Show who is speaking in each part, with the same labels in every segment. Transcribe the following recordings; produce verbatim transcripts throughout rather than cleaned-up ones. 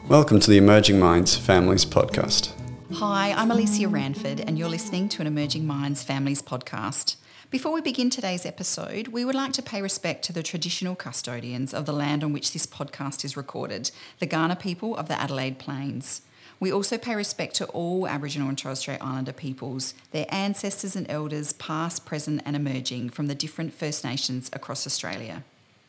Speaker 1: Welcome to the Emerging Minds Families Podcast.
Speaker 2: Hi, I'm Alicia Ranford and you're listening to an Emerging Minds Families Podcast. Before we begin today's episode, we would like to pay respect to the traditional custodians of the land on which this podcast is recorded, the Kaurna people of the Adelaide Plains. We also pay respect to all Aboriginal and Torres Strait Islander peoples, their ancestors and elders past, present and emerging from the different First Nations across Australia.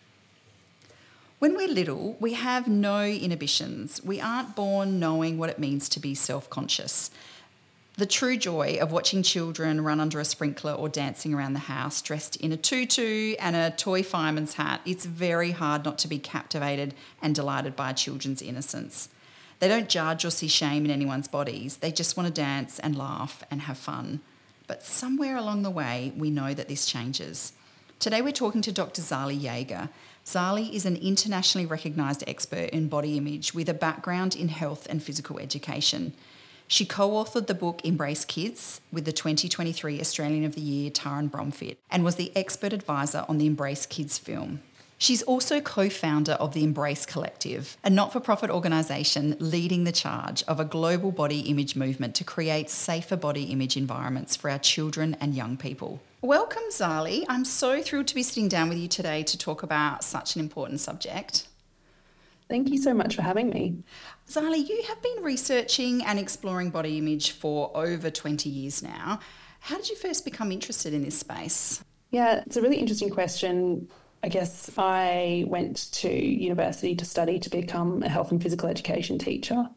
Speaker 2: When we're little, we have no inhibitions. We aren't born knowing what it means to be self-conscious. The true joy of watching children run under a sprinkler or dancing around the house dressed in a tutu and a toy fireman's hat, it's very hard not to be captivated and delighted by children's innocence. They don't judge or see shame in anyone's bodies. They just want to dance and laugh and have fun. But somewhere along the way, we know that this changes. Today we're talking to Doctor Zali Jaeger. Zali is an internationally recognised expert in body image with a background in health and physical education. She co-authored the book Embrace Kids with the twenty twenty-three Australian of the Year Taran Bromfit and was the expert advisor on the Embrace Kids film. She's also co-founder of the Embrace Collective, a not-for-profit organisation leading the charge of a global body image movement to create safer body image environments for our children and young people. Welcome, Zali. I'm so thrilled to be sitting down with you today to talk about such an important subject.
Speaker 3: Thank you so much for having me.
Speaker 2: Zali, you have been researching and exploring body image for over twenty years now. How did you first become interested in this space?
Speaker 3: Yeah, it's a really interesting question. I guess I went to university to study to become a health and physical education teacher.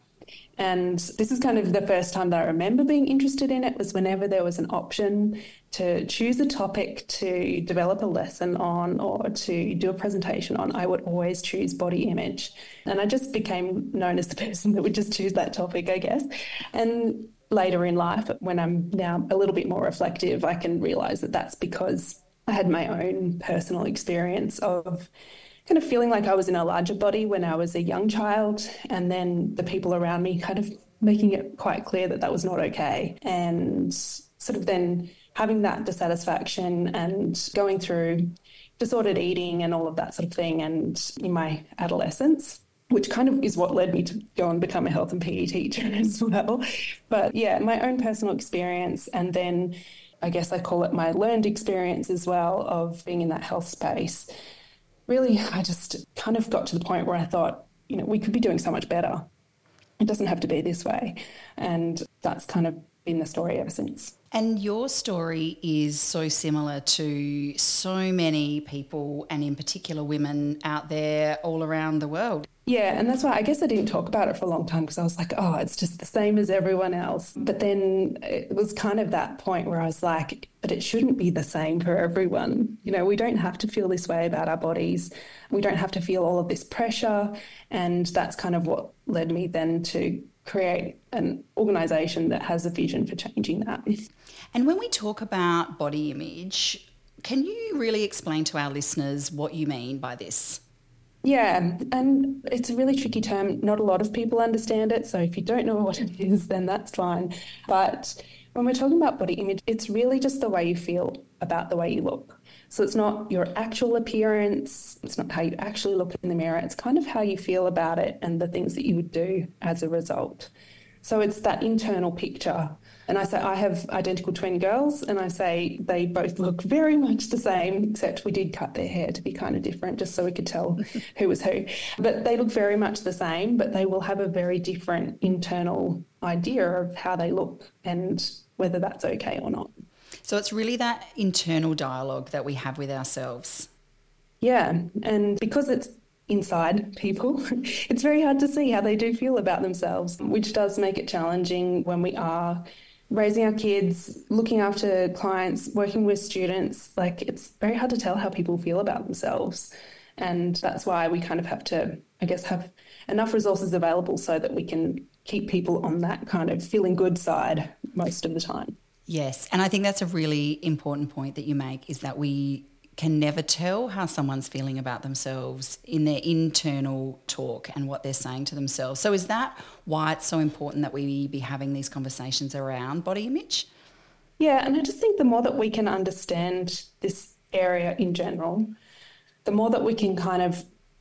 Speaker 3: And this is kind of the first time that I remember being interested in it was whenever there was an option to choose a topic to develop a lesson on or to do a presentation on, I would always choose body image. And I just became known as the person that would just choose that topic, I guess. And later in life, when I'm now a little bit more reflective, I can realise that that's because I had my own personal experience of kind of feeling like I was in a larger body when I was a young child, and then the people around me kind of making it quite clear that that was not okay. And sort of then having that dissatisfaction and going through disordered eating and all of that sort of thing, and in my adolescence, which kind of is what led me to go and become a health and P E teacher as well. But yeah, my own personal experience, and then I guess I call it my learned experience as well of being in that health space. Really, I just kind of got to the point where I thought, you know, we could be doing so much better. It doesn't have to be this way. And that's kind of been the story ever since.
Speaker 2: And your story is so similar to so many people, and in particular women out there all around the world.
Speaker 3: Yeah, and that's why I guess I didn't talk about it for a long time because I was like, oh, it's just the same as everyone else. But then it was kind of that point where I was like, but it shouldn't be the same for everyone. You know, we don't have to feel this way about our bodies. We don't have to feel all of this pressure. And that's kind of what led me then to create an organisation that has a vision for changing that.
Speaker 2: And when we talk about body image, can you really explain to our listeners what you mean by this?
Speaker 3: Yeah, and it's a really tricky term. Not a lot of people understand it. So if you don't know what it is, then that's fine. But when we're talking about body image, it's really just the way you feel about the way you look. So it's not your actual appearance. It's not how you actually look in the mirror. It's kind of how you feel about it and the things that you would do as a result. So it's that internal picture. And I say I have identical twin girls, and I say they both look very much the same, except we did cut their hair to be kind of different just so we could tell who was who. But they look very much the same, but they will have a very different internal idea of how they look and whether that's okay or not.
Speaker 2: So it's really that internal dialogue that we have with ourselves.
Speaker 3: Yeah, and because it's inside people, it's very hard to see how they do feel about themselves, which does make it challenging when we are raising our kids, looking after clients, working with students. Like, it's very hard to tell how people feel about themselves. And that's why we kind of have to, I guess, have enough resources available so that we can keep people on that kind of feeling good side most of the time.
Speaker 2: Yes, and I think that's a really important point that you make, is that we can never tell how someone's feeling about themselves in their internal talk and what they're saying to themselves. So is that why it's so important that we be having these conversations around body image?
Speaker 3: Yeah, and I just think the more that we can understand this area in general, the more that we can kind of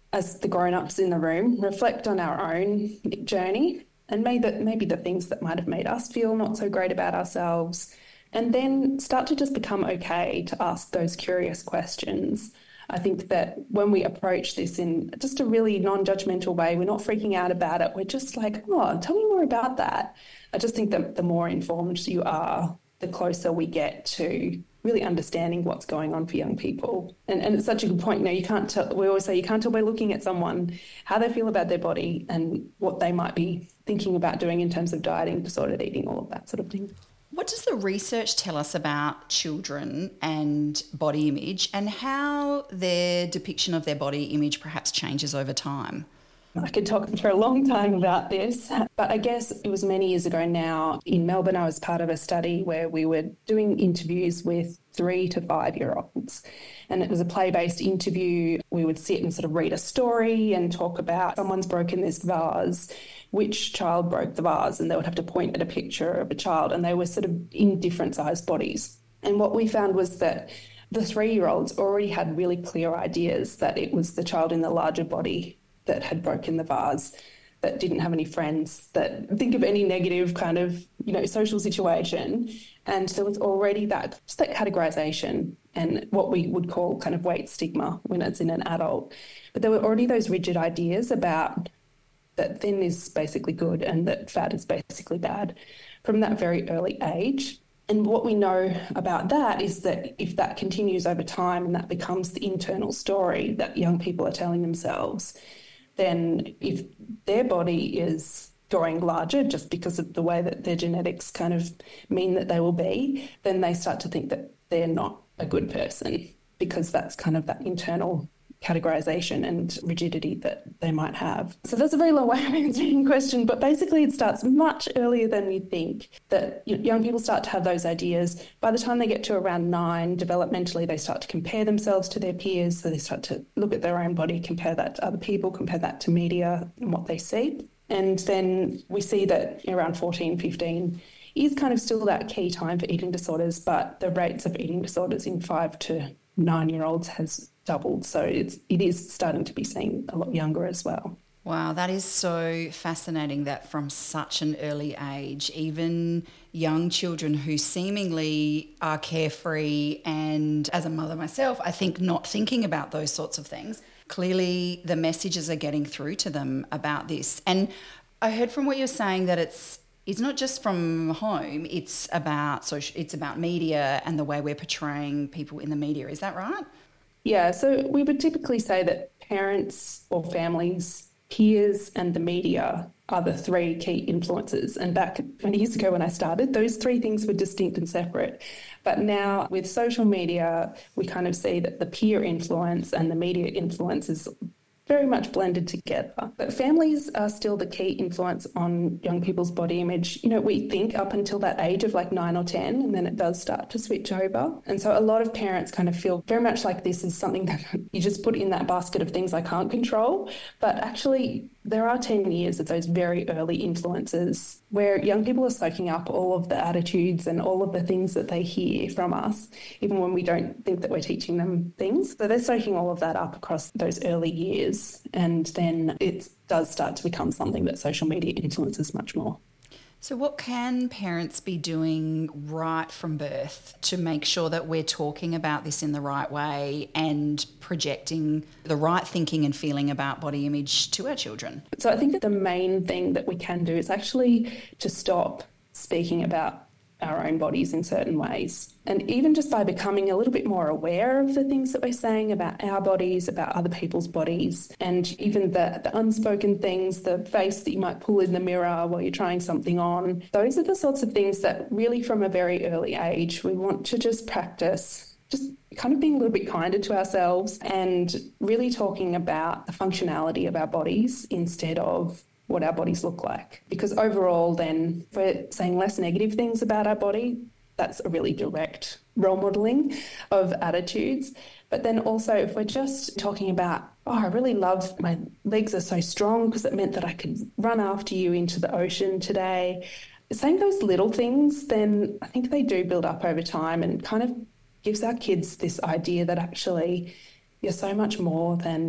Speaker 3: as the grown-ups in the room, reflect on our own journey and maybe the, maybe the things that might have made us feel not so great about ourselves, and then start to just become okay to ask those curious questions. I think that when we approach this in just a really non-judgmental way, we're not freaking out about it. We're just like, oh, tell me more about that. I just think that the more informed you are, the closer we get to really understanding what's going on for young people. And, and it's such a good point. You know, you can't tell, we always say you can't tell by looking at someone how they feel about their body and what they might be thinking about doing in terms of dieting, disordered eating, all of that sort of thing.
Speaker 2: What does the research tell us about children and body image and how their depiction of their body image perhaps changes over time?
Speaker 3: I could talk for a long time about this, but I guess it was many years ago now. In Melbourne, I was part of a study where we were doing interviews with three to five-year-olds. And it was a play-based interview. We would sit and sort of read a story and talk about someone's broken this vase, which child broke the vase, and they would have to point at a picture of a child, and they were sort of in different sized bodies. And what we found was that the three-year-olds already had really clear ideas that it was the child in the larger body that had broken the vase, that didn't have any friends, that think of any negative kind of, you know, social situation. And there was already that, just that categorization and what we would call kind of weight stigma when it's in an adult. But there were already those rigid ideas about that thin is basically good and that fat is basically bad from that very early age. And what we know about that is that if that continues over time and that becomes the internal story that young people are telling themselves, then if their body is growing larger just because of the way that their genetics kind of mean that they will be, then they start to think that they're not a good person because that's kind of that internal categorization and rigidity that they might have. So that's a very long way of answering the question, but basically it starts much earlier than we think, that young people start to have those ideas. By the time they get to around nine, developmentally, they start to compare themselves to their peers. So they start to look at their own body, compare that to other people, compare that to media and what they see. And then we see that around fourteen, fifteen is kind of still that key time for eating disorders, but the rates of eating disorders in five to nine-year-olds has doubled. So it's, it is starting to be seen a lot younger as well.
Speaker 2: Wow, that is so fascinating that from such an early age, even young children who seemingly are carefree, and as a mother myself, I think not thinking about those sorts of things, clearly the messages are getting through to them about this. And I heard from what you're saying that it's it's not just from home, it's about social, it's about media and the way we're portraying people in the media. Is that right?
Speaker 3: Yeah, so we would typically say that parents or families, peers and the media are the three key influences. And back twenty years ago when I started, those three things were distinct and separate. But now with social media, we kind of see that the peer influence and the media influence is very much blended together. But families are still the key influence on young people's body image. You know, we think up until that age of like nine or ten, and then it does start to switch over. And so a lot of parents kind of feel very much like this is something that you just put in that basket of things I can't control. But actually, there are ten years of those very early influences where young people are soaking up all of the attitudes and all of the things that they hear from us, even when we don't think that we're teaching them things. So they're soaking all of that up across those early years. And then it does start to become something that social media influences much more.
Speaker 2: So what can parents be doing right from birth to make sure that we're talking about this in the right way and projecting the right thinking and feeling about body image to our children?
Speaker 3: So I think that the main thing that we can do is actually to stop speaking about our own bodies in certain ways. And even just by becoming a little bit more aware of the things that we're saying about our bodies, about other people's bodies, and even the, the unspoken things, the face that you might pull in the mirror while you're trying something on, those are the sorts of things that really from a very early age we want to just practice, just kind of being a little bit kinder to ourselves and really talking about the functionality of our bodies instead of what our bodies look like. Because overall then, if we're saying less negative things about our body, that's a really direct role modelling of attitudes. But then also if we're just talking about, oh, I really love my legs are so strong because it meant that I could run after you into the ocean today. Saying those little things, then I think they do build up over time and kind of gives our kids this idea that actually you're so much more than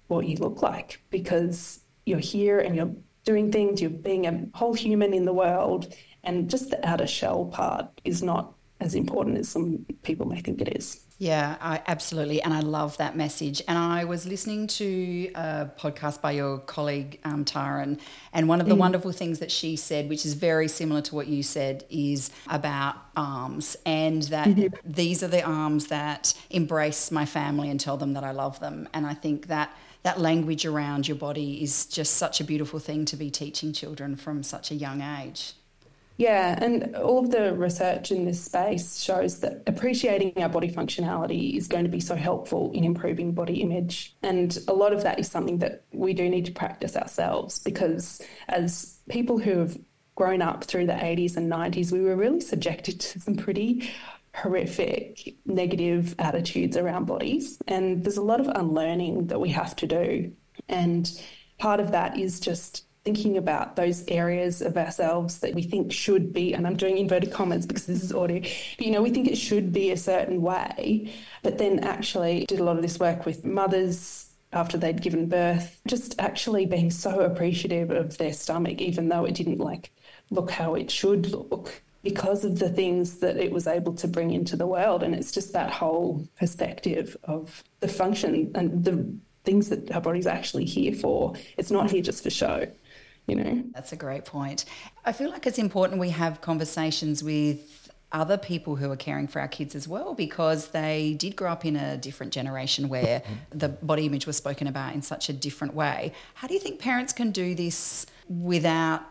Speaker 3: what you look like, because you're here and you're doing things, you're being a whole human in the world, and just the outer shell part is not as important as some people may think it is.
Speaker 2: Yeah, I, absolutely. And I love that message. And I was listening to a podcast by your colleague, um, Taran, and one of the mm. wonderful things that she said, which is very similar to what you said, is about arms, and that mm-hmm. these are the arms that embrace my family and tell them that I love them. And I think that that language around your body is just such a beautiful thing to be teaching children from such a young age.
Speaker 3: Yeah, and all of the research in this space shows that appreciating our body functionality is going to be so helpful in improving body image. And a lot of that is something that we do need to practice ourselves, because as people who have grown up through the eighties and nineties, we were really subjected to some pretty horrific negative attitudes around bodies. And there's a lot of unlearning that we have to do. And part of that is just thinking about those areas of ourselves that we think should be, and I'm doing inverted commas because this is audio, but, you know, we think it should be a certain way, but then actually did a lot of this work with mothers after they'd given birth, just actually being so appreciative of their stomach, even though it didn't like look how it should look, because of the things that it was able to bring into the world. And it's just that whole perspective of the function and the things that our body's actually here for. It's not here just for show. You know?
Speaker 2: That's a great point. I feel like it's important we have conversations with other people who are caring for our kids as well, because they did grow up in a different generation where the body image was spoken about in such a different way. How do you think parents can do this without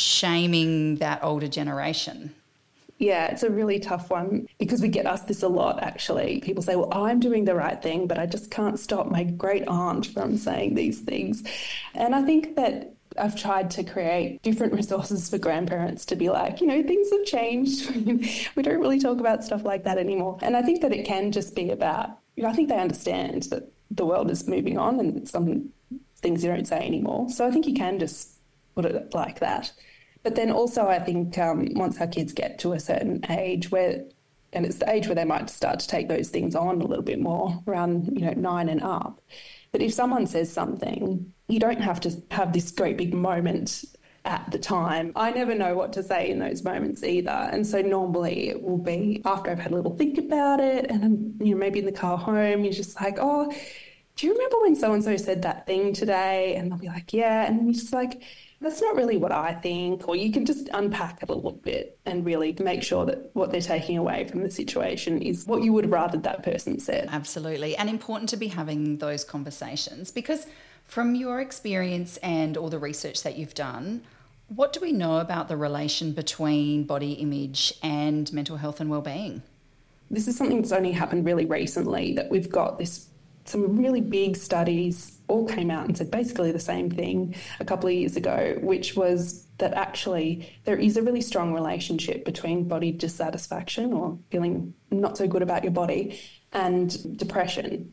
Speaker 2: shaming that older generation?
Speaker 3: Yeah, it's a really tough one, because we get asked this a lot, actually. People say, well, I'm doing the right thing, but I just can't stop my great aunt from saying these things. And I think that I've tried to create different resources for grandparents to be like, you know, things have changed. We don't really talk about stuff like that anymore. And I think that it can just be about, you know, I think they understand that the world is moving on and some things you don't say anymore. So I think you can just put it like that. But then also I think um, once our kids get to a certain age where, and it's the age where they might start to take those things on a little bit more, around, you know, nine and up. But if someone says something, you don't have to have this great big moment at the time. I never know what to say in those moments either. And so normally it will be after I've had a little think about it, and I'm, you know, maybe in the car home, you're just like, oh, do you remember when so-and-so said that thing today? And they'll be like, yeah. And then you're just like, that's not really what I think. Or you can just unpack it a little bit and really make sure that what they're taking away from the situation is what you would have rather that person said.
Speaker 2: Absolutely. And important to be having those conversations, because from your experience and all the research that you've done, what do we know about the relation between body image and mental health and well-being?
Speaker 3: This is something that's only happened really recently, that we've got this, some really big studies all came out and said basically the same thing a couple of years ago, which was that actually there is a really strong relationship between body dissatisfaction, or feeling not so good about your body, and depression.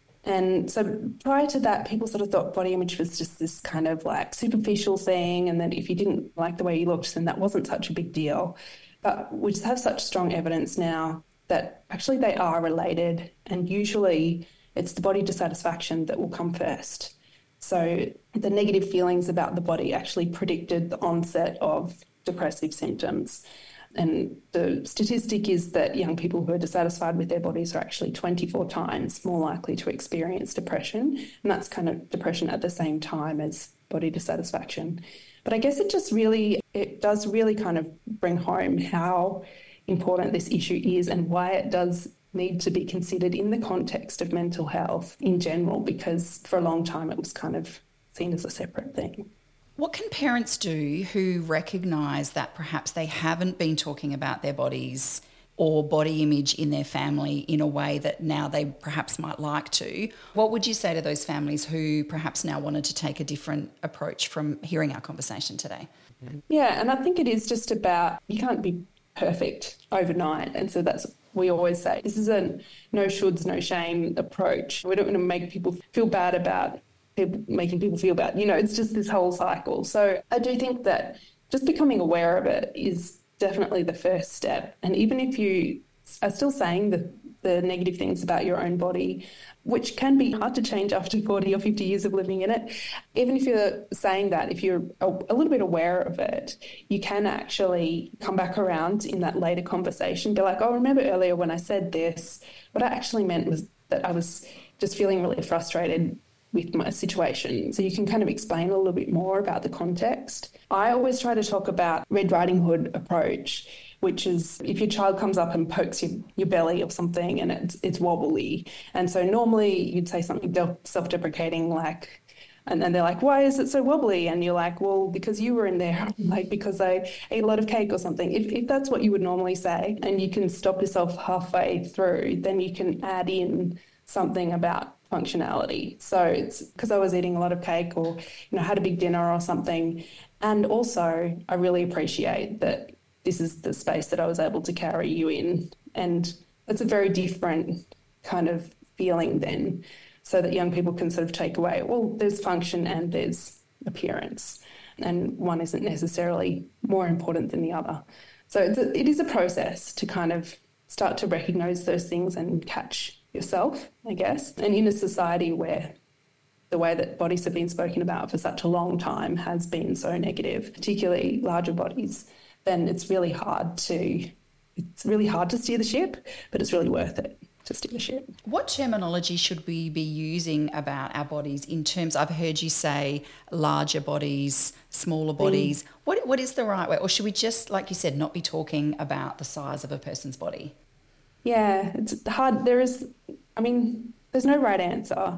Speaker 3: And so prior to that, people sort of thought body image was just this kind of like superficial thing, and that if you didn't like the way you looked, then that wasn't such a big deal. But we just have such strong evidence now that actually they are related, and usually it's the body dissatisfaction that will come first. So the negative feelings about the body actually predicted the onset of depressive symptoms. And the statistic is that young people who are dissatisfied with their bodies are actually twenty-four times more likely to experience depression. And that's kind of depression at the same time as body dissatisfaction. But I guess it just really, it does really kind of bring home how important this issue is and why it does need to be considered in the context of mental health in general, because for a long time it was kind of seen as a separate thing.
Speaker 2: What can parents do who recognise that perhaps they haven't been talking about their bodies or body image in their family in a way that now they perhaps might like to? What would you say to those families who perhaps now wanted to take a different approach from hearing our conversation today?
Speaker 3: Yeah, and I think it is just about, you can't be perfect overnight. And so that's, we always say, this is a no shoulds, no shame approach. We don't want to make people feel bad about people, making people feel bad. You know, it's just this whole cycle. So I do think that just becoming aware of it is definitely the first step. And even if you are still saying the the negative things about your own body, which can be hard to change after forty or fifty years of living in it. Even if you're saying that, if you're a, a little bit aware of it, you can actually come back around in that later conversation, be like, oh, remember earlier when I said this, what I actually meant was that I was just feeling really frustrated with my situation. So you can kind of explain a little bit more about the context. I always try to talk about Red Riding Hood approach, which is if your child comes up and pokes your, your belly or something and it's, it's wobbly. And so normally you'd say something self-deprecating like, and then they're like, why is it so wobbly? And you're like, well, because you were in there, like because I ate a lot of cake or something. If, if that's what you would normally say and you can stop yourself halfway through, then you can add in something about functionality. So it's because I was eating a lot of cake or, you know, had a big dinner or something. And also I really appreciate that this is the space that I was able to carry you in. And it's a very different kind of feeling then, so that young people can sort of take away, well, there's function and there's appearance, and one isn't necessarily more important than the other. So it's a, it is a process to kind of start to recognise those things and catch yourself, I guess. And in a society where the way that bodies have been spoken about for such a long time has been so negative, particularly larger bodies, then it's really hard to it's really hard to steer the ship, but it's really worth it to steer the ship.
Speaker 2: What terminology should we be using about our bodies in terms, I've heard you say larger bodies, smaller bodies. Mm. What What is the right way? Or should we just, like you said, not be talking about the size of a person's body?
Speaker 3: Yeah, it's hard. There is, I mean, there's no right answer.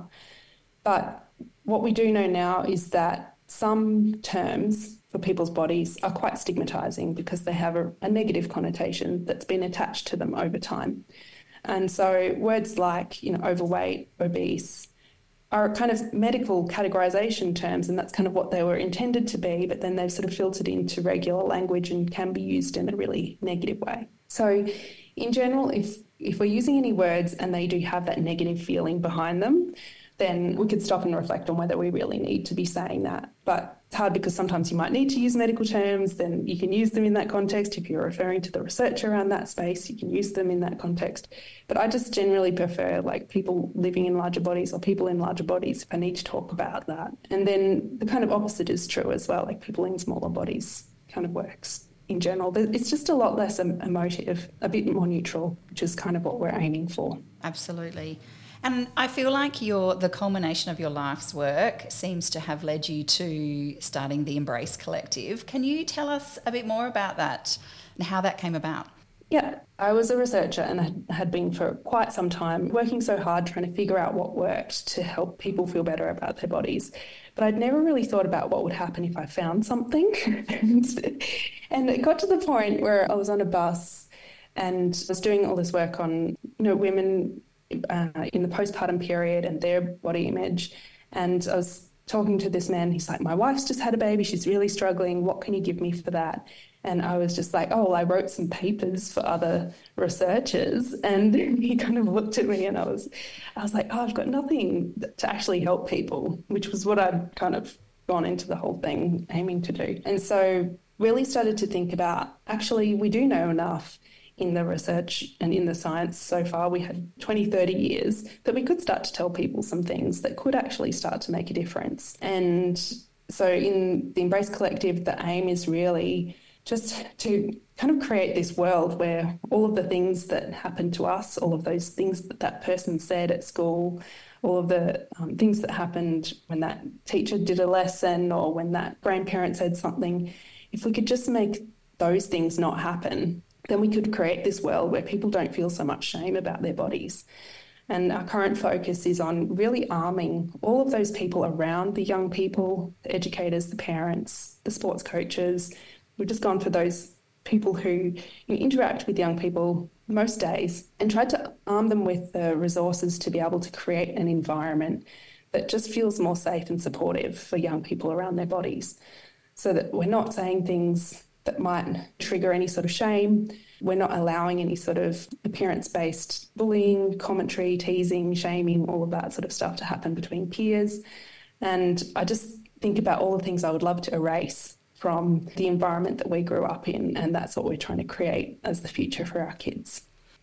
Speaker 3: But what we do know now is that some terms for people's bodies are quite stigmatising because they have a, a negative connotation that's been attached to them over time. And so words like, you know, overweight, obese are kind of medical categorisation terms, and that's kind of what they were intended to be, but then they've sort of filtered into regular language and can be used in a really negative way. So in general, if if we're using any words and they do have that negative feeling behind them, then we could stop and reflect on whether we really need to be saying that. But it's hard because sometimes you might need to use medical terms, then you can use them in that context. If you're referring to the research around that space, you can use them in that context. But I just generally prefer like people living in larger bodies or people in larger bodies if I need to talk about that. And then the kind of opposite is true as well, like people in smaller bodies kind of works in general. It's just a lot less emotive, a bit more neutral, which is kind of what we're aiming for.
Speaker 2: Absolutely. And I feel like your the culmination of your life's work seems to have led you to starting the Embrace Collective. Can you tell us a bit more about that and how that came about?
Speaker 3: Yeah, I was a researcher and I had been for quite some time working so hard trying to figure out what worked to help people feel better about their bodies. But I'd never really thought about what would happen if I found something. and, and it got to the point where I was on a bus and was doing all this work on, you know, women Uh, in the postpartum period and their body image. And I was talking to this man, he's like, my wife's just had a baby, she's really struggling, what can you give me for that? And I was just like, oh, well, I wrote some papers for other researchers. And he kind of looked at me and I was, I was like, oh, I've got nothing to actually help people, which was what I'd kind of gone into the whole thing aiming to do. And so really started to think about, actually, we do know enough in the research and in the science so far. We had twenty, thirty years that we could start to tell people some things that could actually start to make a difference. And so in the Embrace Collective, the aim is really just to kind of create this world where all of the things that happened to us, all of those things that that person said at school, all of the um, things that happened when that teacher did a lesson or when that grandparent said something, if we could just make those things not happen, then we could create this world where people don't feel so much shame about their bodies. And our current focus is on really arming all of those people around the young people, the educators, the parents, the sports coaches. We've just gone for those people who you know, interact with young people most days and tried to arm them with the resources to be able to create an environment that just feels more safe and supportive for young people around their bodies, so that we're not saying things that might trigger any sort of shame. We're not allowing any sort of appearance-based bullying, commentary, teasing, shaming, all of that sort of stuff to happen between peers. And I just think about all the things I would love to erase from the environment that we grew up in, and that's what we're trying to create as the future for our kids.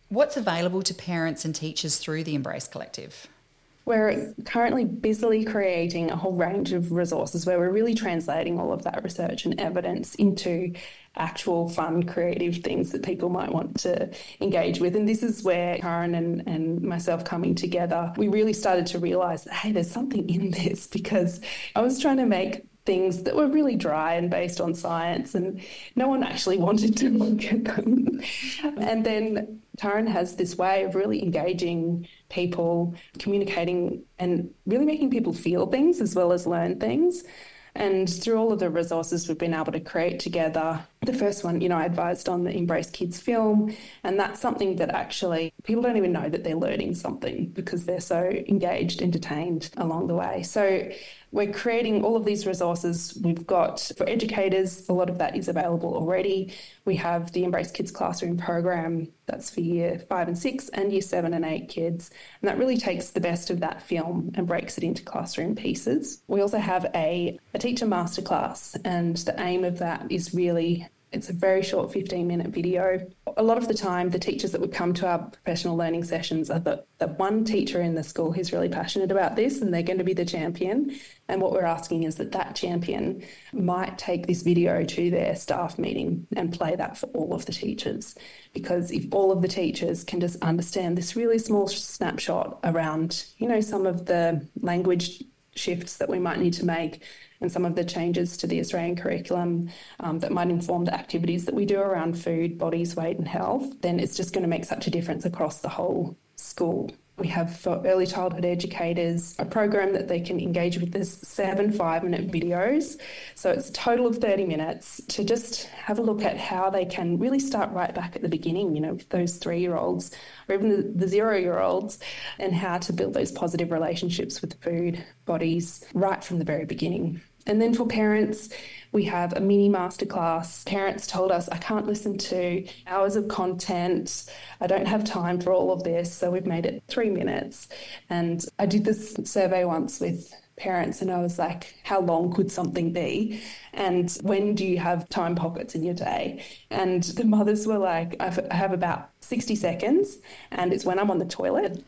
Speaker 2: What's available to parents and teachers through the Embrace Collective?
Speaker 3: We're currently busily creating a whole range of resources where we're really translating all of that research and evidence into actual fun, creative things that people might want to engage with. And this is where Karen and, and myself coming together, we really started to realise that, hey, there's something in this, because I was trying to make things that were really dry and based on science, and no one actually wanted to look at them. And then Taryn has this way of really engaging people, communicating, and really making people feel things as well as learn things. And through all of the resources we've been able to create together, the first one, you know, I advised on the Embrace Kids film, and that's something that actually people don't even know that they're learning something because they're so engaged, entertained along the way. So we're creating all of these resources. We've got, for educators, a lot of that is available already. We have the Embrace Kids Classroom program, that's for year five and six and year seven and eight kids. And that really takes the best of that film and breaks it into classroom pieces. We also have a, a teacher masterclass, and the aim of that is really, it's a very short fifteen minute video. A lot of the time, the teachers that would come to our professional learning sessions are the, the one teacher in the school who's really passionate about this, and they're going to be the champion. And what we're asking is that that champion might take this video to their staff meeting and play that for all of the teachers. Because if all of the teachers can just understand this really small snapshot around, you know, some of the language shifts that we might need to make, and some of the changes to the Australian curriculum um, that might inform the activities that we do around food, bodies, weight and health, then it's just going to make such a difference across the whole school. We have for early childhood educators a program that they can engage with. There's seven five-minute videos. So it's a total of thirty minutes to just have a look at how they can really start right back at the beginning, you know, with those three-year-olds or even the, the zero-year-olds, and how to build those positive relationships with food, bodies, right from the very beginning. And then for parents, we have a mini masterclass. Parents told us, I can't listen to hours of content. I don't have time for all of this. So we've made it three minutes. And I did this survey once with parents, and I was like, how long could something be? And when do you have time pockets in your day? And the mothers were like, I've, I have about sixty seconds, and it's when I'm on the toilet.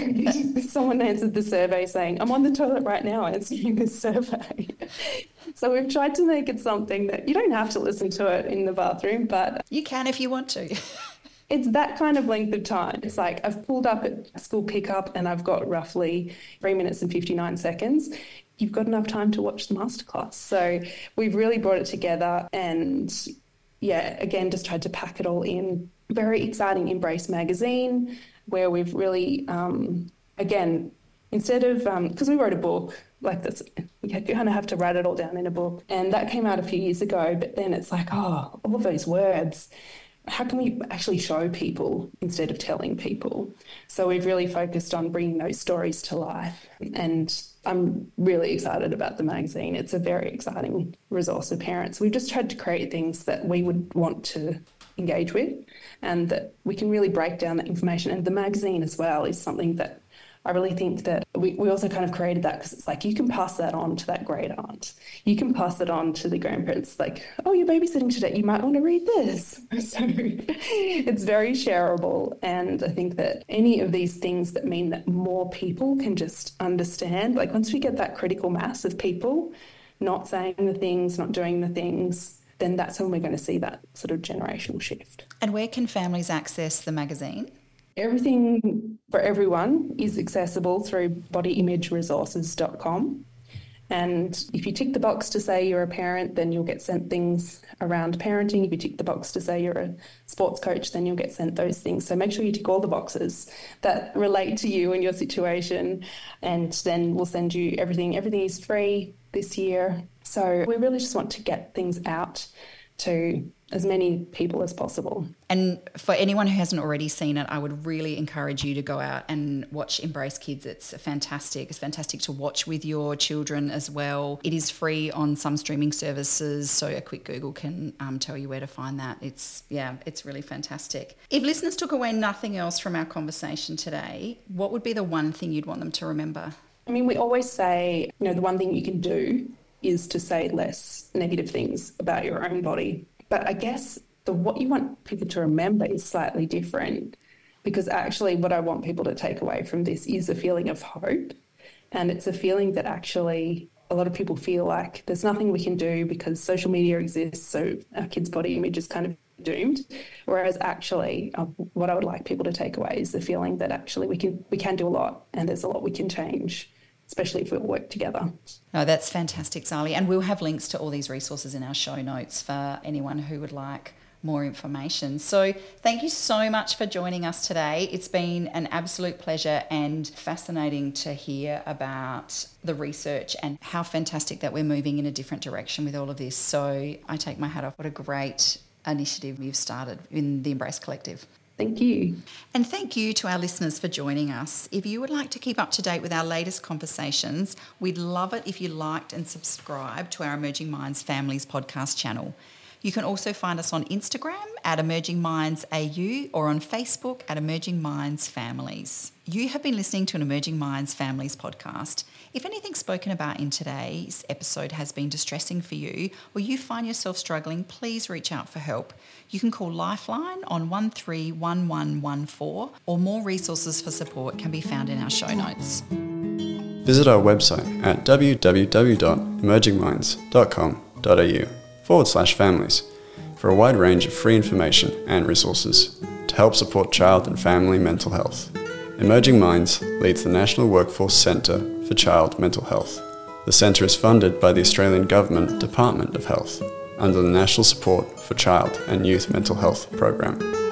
Speaker 3: And someone answered the survey saying, I'm on the toilet right now answering this survey. So we've tried to make it something that you don't have to listen to it in the bathroom, but
Speaker 2: you can if you want to.
Speaker 3: It's that kind of length of time. It's like I've pulled up at school pickup and I've got roughly three minutes and fifty-nine seconds. You've got enough time to watch the masterclass. So we've really brought it together, and yeah, again, just tried to pack it all in. Very exciting Embrace magazine, where we've really, um, again, instead of, because um, we wrote a book, like this, we kind of have to write it all down in a book. And that came out a few years ago, but then it's like, oh, all of those words. How can we actually show people instead of telling people? So we've really focused on bringing those stories to life. And I'm really excited about the magazine. It's a very exciting resource for parents. We've just tried to create things that we would want to engage with, and that we can really break down that information. And the magazine as well is something that I really think that we, we also kind of created that because it's like you can pass that on to that great aunt. You can pass it on to the grandparents, like, oh, you're babysitting today, you might want to read this. So it's very shareable. And I think that any of these things that mean that more people can just understand, like once we get that critical mass of people not saying the things, not doing the things, then that's when we're going to see that sort of generational shift.
Speaker 2: And where can families access the magazine?
Speaker 3: Everything for everyone is accessible through body image resources dot com. And if you tick the box to say you're a parent, then you'll get sent things around parenting. If you tick the box to say you're a sports coach, then you'll get sent those things. So make sure you tick all the boxes that relate to you and your situation, and then we'll send you everything. Everything is free this year. So we really just want to get things out to as many people as possible.
Speaker 2: And for anyone who hasn't already seen it, I would really encourage you to go out and watch Embrace Kids. It's fantastic. It's fantastic to watch with your children as well. It is free on some streaming services, so a quick Google can um, tell you where to find that. It's, yeah, it's really fantastic. If listeners took away nothing else from our conversation today, what would be the one thing you'd want them to remember?
Speaker 3: I mean, we always say, you know, the one thing you can do is to say less negative things about your own body. But I guess the what you want people to remember is slightly different, because actually what I want people to take away from this is a feeling of hope. And it's a feeling that actually a lot of people feel like there's nothing we can do because social media exists, so our kids' body image is kind of doomed. Whereas actually uh, what I would like people to take away is the feeling that actually we can we can do a lot, and there's a lot we can change, especially if we all work together.
Speaker 2: No, that's fantastic, Zali. And we'll have links to all these resources in our show notes for anyone who would like more information. So thank you so much for joining us today. It's been an absolute pleasure and fascinating to hear about the research and how fantastic that we're moving in a different direction with all of this. So I take my hat off. What a great initiative you've started in the Embrace Collective.
Speaker 3: Thank you.
Speaker 2: And thank you to our listeners for joining us. If you would like to keep up to date with our latest conversations, we'd love it if you liked and subscribed to our Emerging Minds Families podcast channel. You can also find us on Instagram at Emerging Minds A U or on Facebook at Emerging Minds Families. You have been listening to an Emerging Minds Families podcast. If anything spoken about in today's episode has been distressing for you or you find yourself struggling, please reach out for help. You can call Lifeline on one three one one one four, or more resources for support can be found in our show notes.
Speaker 1: Visit our website at w w w dot emerging minds dot com dot a u forward slash families for a wide range of free information and resources to help support child and family mental health. Emerging Minds leads the National Workforce Centre for Child Mental Health. The centre is funded by the Australian Government Department of Health under the National Support for Child and Youth Mental Health program.